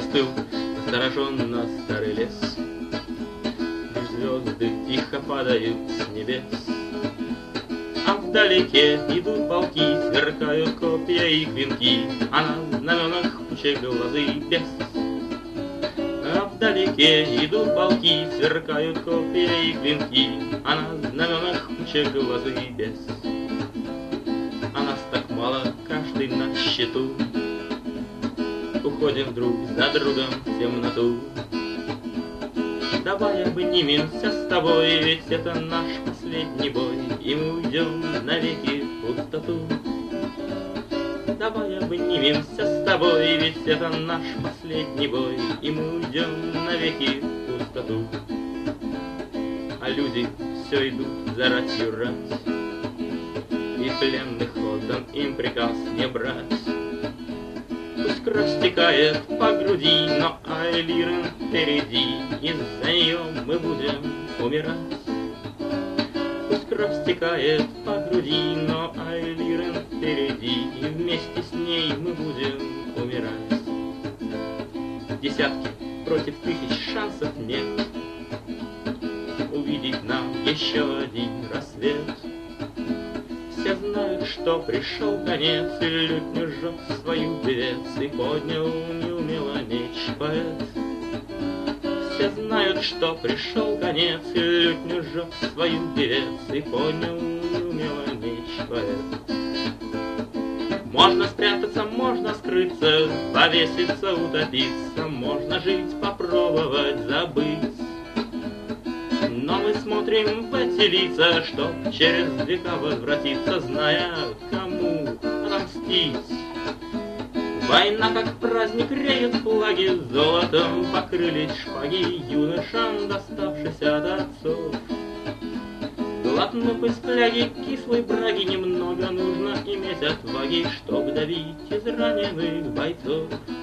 застыл настороженно старый лес. Лишь звезды тихо падают с небес, а вдалеке идут полки, сверкают копья и клинки, а на знаменах пучеглазый бес. А вдалеке идут полки, сверкают копья и клинки, а на знаменах пучеглазый бес. А нас так мало, каждый на счету, уходим друг за другом в темноту. Давай обнимемся с тобой, ведь это наш последний бой, и мы уйдем навеки в пустоту. Давай обнимемся с тобой, ведь это наш последний бой, и мы уйдем навеки в пустоту. А люди все идут за ратью рать, и пленных отдан им приказ не брать. Пусть кровь стекает по груди, но Айлирен впереди, и за нее мы будем умирать. Пусть кровь стекает по груди, но Айлирен впереди, и вместе с ней мы будем умирать. Десятки против тысяч шансов нет увидеть нам еще один рассвет. Все знают, что пришел конец, и лютню жжет свою певец, и поднял неумело меч поэт. Все знают, что пришел конец, и лютню жжет свою певец, и поднял неумело меч поэт. Можно спрятаться, можно скрыться, повеситься, утопиться, можно жить, попробовать забыть. Но мы смотрим в эти лица, чтоб через века возвратиться, зная, кому отомстить. Война, как праздник, реют флаги, золотом покрылись шпаги юношам, доставшись от отцов. Глотнув из фляги кислой браги, немного нужно иметь отваги, чтоб давить израненных бойцов.